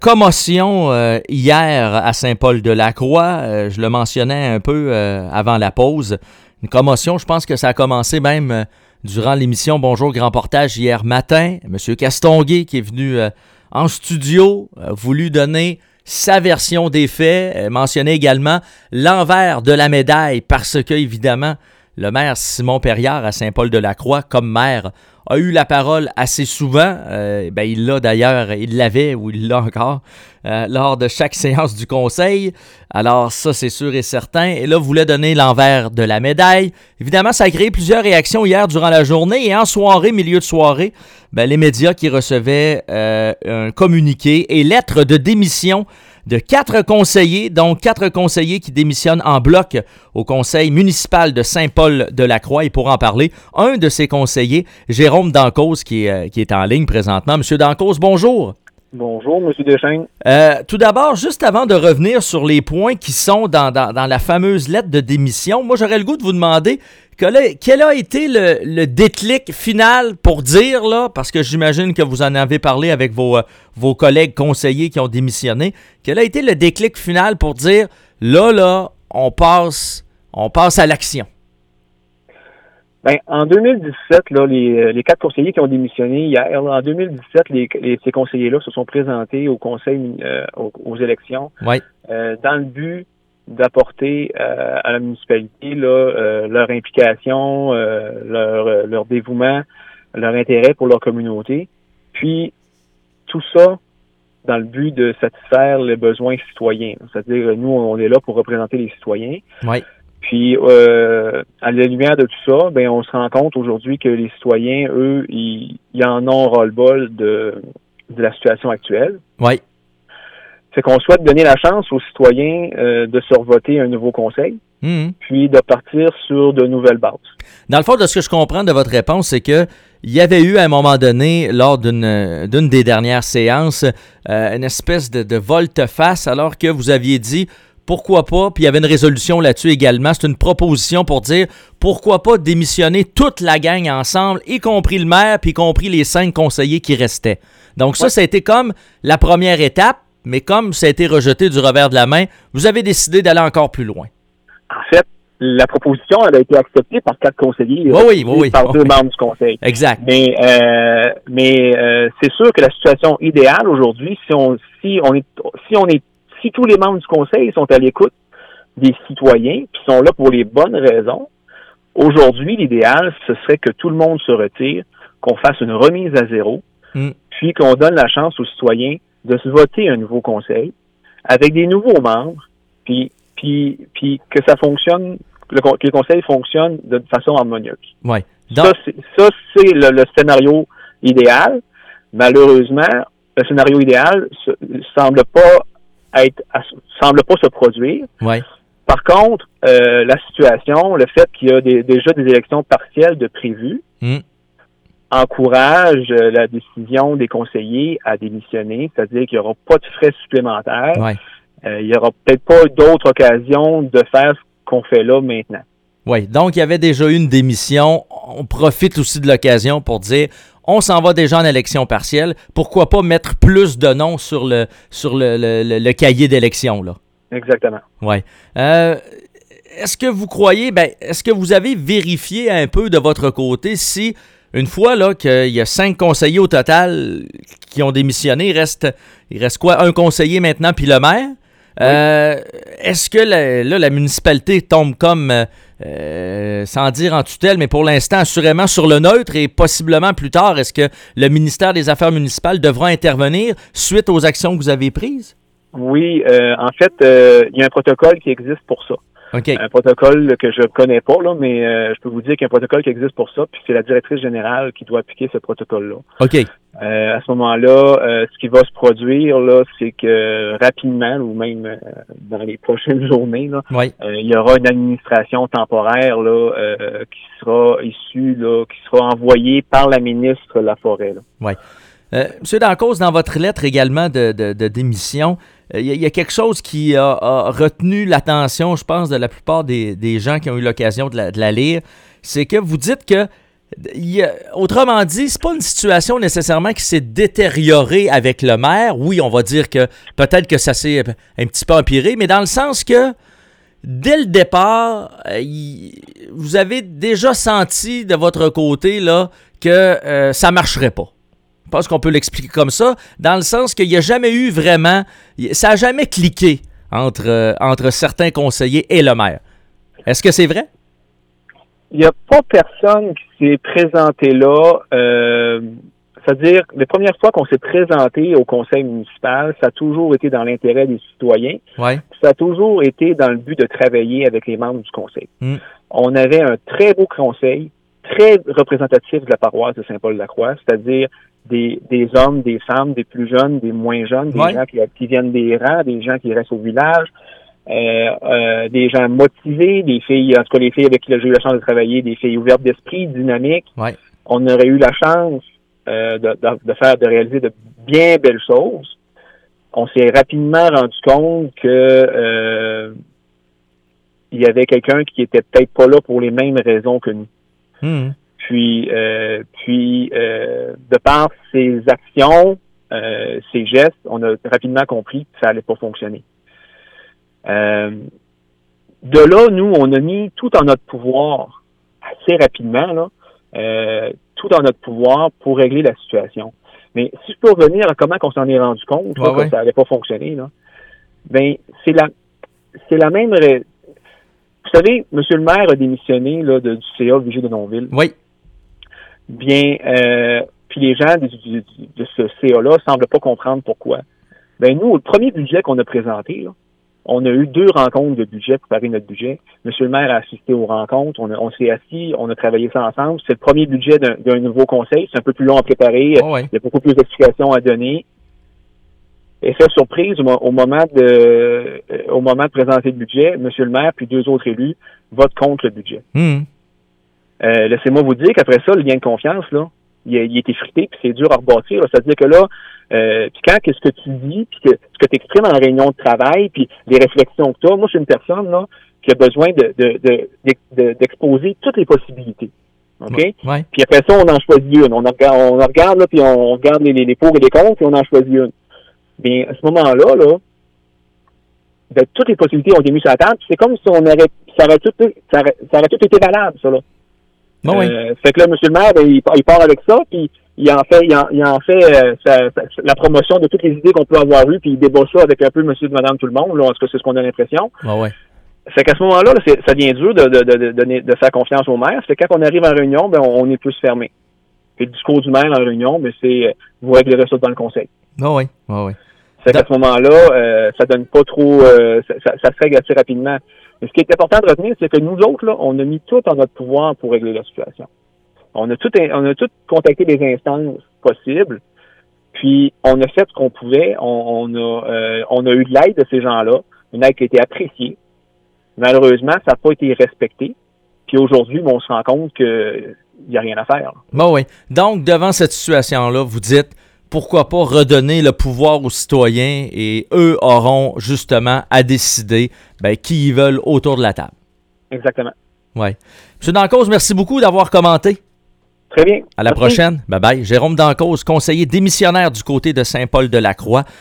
Commotion hier à Saint-Paul-de-la-Croix. Je le mentionnais un peu avant la pause. Une commotion, je pense que ça a commencé même durant l'émission Bonjour Grand Portage hier matin. M. Castonguay qui est venu en studio, a voulu donner sa version des faits, mentionner également l'envers de la médaille parce que, évidemment, le maire Simon Perriard à Saint-Paul-de-la-Croix, comme maire, a eu la parole assez souvent. Il l'a d'ailleurs, il l'avait ou il l'a encore lors de chaque séance du conseil. Alors ça, c'est sûr et certain. Et là, voulait donner l'envers de la médaille. Évidemment, ça a créé plusieurs réactions hier durant la journée. Et en soirée, milieu de soirée, les médias qui recevaient un communiqué et lettre de démission de 4 conseillers, donc 4 conseillers qui démissionnent en bloc au conseil municipal de Saint-Paul-de-la-Croix. Et pour en parler, un de ces conseillers, Jérôme Dancause, qui est en ligne présentement. Monsieur Dancause, bonjour. Bonjour, M. Deschênes. Tout d'abord, juste avant de revenir sur les points qui sont dans la fameuse lettre de démission, moi, j'aurais le goût de vous demander quel a été le déclic final pour dire, là, parce que j'imagine que vous en avez parlé avec vos collègues conseillers qui ont démissionné, quel a été le déclic final pour dire, là, on passe à l'action? En 2017, là, les 4 conseillers qui ont démissionné hier, là, en 2017, ces conseillers-là se sont présentés au conseil, aux élections, oui. Dans le but d'apporter à la municipalité là, leur implication, leur dévouement, leur intérêt pour leur communauté. Puis, tout ça dans le but de satisfaire les besoins citoyens. C'est-à-dire, nous, on est là pour représenter les citoyens. Oui. Puis, à la lumière de tout ça, on se rend compte aujourd'hui que les citoyens, eux, ils en ont ras-le-bol de la situation actuelle. Oui. C'est qu'on souhaite donner la chance aux citoyens de se revoter un nouveau conseil, puis de partir sur de nouvelles bases. Dans le fond, de ce que je comprends de votre réponse, c'est que il y avait eu à un moment donné, lors d'une des dernières séances, une espèce de volte-face, alors que vous aviez dit pourquoi pas, puis il y avait une résolution là-dessus également, c'est une proposition pour dire pourquoi pas démissionner toute la gang ensemble, y compris le maire, puis y compris les 5 conseillers qui restaient. Donc ça a été comme la première étape, mais comme ça a été rejeté du revers de la main, vous avez décidé d'aller encore plus loin. En fait, la proposition elle a été acceptée par 4 conseillers, par 2 membres du conseil. Exact. Mais c'est sûr que la situation idéale aujourd'hui, si tous les membres du conseil sont à l'écoute des citoyens, puis sont là pour les bonnes raisons, aujourd'hui, l'idéal, ce serait que tout le monde se retire, qu'on fasse une remise à zéro, puis qu'on donne la chance aux citoyens de se voter un nouveau conseil avec des nouveaux membres, puis que ça fonctionne, que le conseil fonctionne de façon harmonieuse. Ouais. Donc, ça, c'est le scénario idéal. Malheureusement, le scénario idéal semble pas se produire. Ouais. Par contre, la situation, le fait qu'il y a déjà des élections partielles de prévues, encourage la décision des conseillers à démissionner, c'est-à-dire qu'il n'y aura pas de frais supplémentaires. Ouais. Il n'y aura peut-être pas d'autres occasions de faire ce qu'on fait là maintenant. Oui, donc il y avait déjà eu une démission. On profite aussi de l'occasion pour dire on s'en va déjà en élection partielle. Pourquoi pas mettre plus de noms sur le cahier d'élection, là? Exactement. Oui. Est-ce que vous croyez, est-ce que vous avez vérifié un peu de votre côté si, une fois là qu'il y a 5 conseillers au total qui ont démissionné, il reste quoi, un conseiller maintenant puis le maire? Oui. Est-ce que la municipalité tombe comme, sans dire en tutelle, mais pour l'instant assurément sur le neutre et possiblement plus tard, est-ce que le ministère des Affaires municipales devra intervenir suite aux actions que vous avez prises? Oui, en fait, il y a un protocole qui existe pour ça. Okay. Un protocole que je connais pas, là, mais je peux vous dire qu'il y a un protocole qui existe pour ça, puis c'est la directrice générale qui doit appliquer ce protocole-là. OK. À ce moment-là, ce qui va se produire, là, c'est que rapidement, ou même dans les prochaines journées, là, il y aura une administration temporaire là, qui sera issue, là, qui sera envoyée par la ministre Laforêt. Oui. Monsieur Dancause, dans votre lettre également de démission, il y a quelque chose qui a retenu l'attention, je pense, de la plupart des gens qui ont eu l'occasion de la lire. C'est que vous dites que autrement dit, c'est pas une situation nécessairement qui s'est détériorée avec le maire. Oui, on va dire que peut-être que ça s'est un petit peu empiré, mais dans le sens que dès le départ, vous avez déjà senti de votre côté là, que ça marcherait pas. Je pense qu'on peut l'expliquer comme ça, dans le sens qu'il n'y a jamais eu vraiment... Ça n'a jamais cliqué entre certains conseillers et le maire. Est-ce que c'est vrai? Il n'y a pas personne qui s'est présenté là. C'est-à-dire, les premières fois qu'on s'est présenté au conseil municipal, ça a toujours été dans l'intérêt des citoyens. Ouais. Ça a toujours été dans le but de travailler avec les membres du conseil. On avait un très beau conseil, très représentatif de la paroisse de Saint-Paul-de-la-Croix, c'est-à-dire des hommes, des femmes, des plus jeunes, des moins jeunes, des gens qui viennent des rangs, des gens qui restent au village, des gens motivés, des filles, en tout cas les filles avec qui j'ai eu la chance de travailler, des filles ouvertes d'esprit, dynamiques. Ouais. On aurait eu la chance de réaliser de bien belles choses. On s'est rapidement rendu compte que il y avait quelqu'un qui était peut-être pas là pour les mêmes raisons que nous. Puis, de par ses actions, ses gestes, on a rapidement compris que ça allait pas fonctionner. De là, nous, on a mis tout en notre pouvoir, assez rapidement, là, tout en notre pouvoir pour régler la situation. Mais si je peux revenir à comment on s'en est rendu compte que ça allait pas fonctionner, là, ben c'est la même. Vous savez, M. le maire a démissionné là, du CA Vigier de Nonville. Oui. Bien, puis les gens de ce CA-là semblent pas comprendre pourquoi. Ben nous, le premier budget qu'on a présenté, là, on a eu 2 rencontres de budget pour préparer notre budget. Monsieur le maire a assisté aux rencontres. On s'est assis, on a travaillé ça ensemble. C'est le premier budget d'un nouveau conseil. C'est un peu plus long à préparer. Il y a beaucoup plus d'explications à donner. Et fait surprise, au moment de présenter le budget, monsieur le maire puis 2 autres élus votent contre le budget. Laissez-moi vous dire qu'après ça, le lien de confiance, là, il a été frité, puis c'est dur à rebâtir. C'est-à-dire que là, puis quand qu'est-ce que tu dis, puis ce que tu exprimes en réunion de travail, puis les réflexions que tu as, moi, je suis une personne là qui a besoin d'exposer toutes les possibilités. OK? Ouais. Puis après ça, on en choisit une. On regarde là, puis on regarde les pour et les contre, puis on en choisit une. Bien, à ce moment-là, là, ben, toutes les possibilités ont été mises sur la table, puis c'est comme si ça aurait tout été valable, ça, là. Fait que là, M. le maire, ben, il part avec ça, puis il en fait la promotion de toutes les idées qu'on peut avoir eues, puis il débat ça avec un peu monsieur et madame tout le monde, là, en tout cas, c'est ce qu'on a l'impression. Fait qu'à ce moment-là, là, ça devient dur de faire confiance au maire. Fait que quand on arrive en réunion, ben, on est plus fermé. Puis le discours du maire en réunion, ben, c'est vous réglerez ça dans le conseil. Fait qu'à ce moment-là, ça donne pas trop, ça se règle assez rapidement. Mais ce qui est important de retenir, c'est que nous autres, là, on a mis tout en notre pouvoir pour régler la situation. On a tout contacté les instances possibles, puis on a fait ce qu'on pouvait. On a eu de l'aide de ces gens-là, une aide qui a été appréciée. Malheureusement, ça n'a pas été respecté. Puis aujourd'hui, on se rend compte qu'il n'y a rien à faire. Donc, devant cette situation-là, vous dites, pourquoi pas redonner le pouvoir aux citoyens et eux auront justement à décider qui ils veulent autour de la table. Exactement. M. Dancause, merci beaucoup d'avoir commenté. Très bien. À la prochaine. Bye-bye. Jérôme Dancause, conseiller démissionnaire du côté de Saint-Paul-de-la-Croix.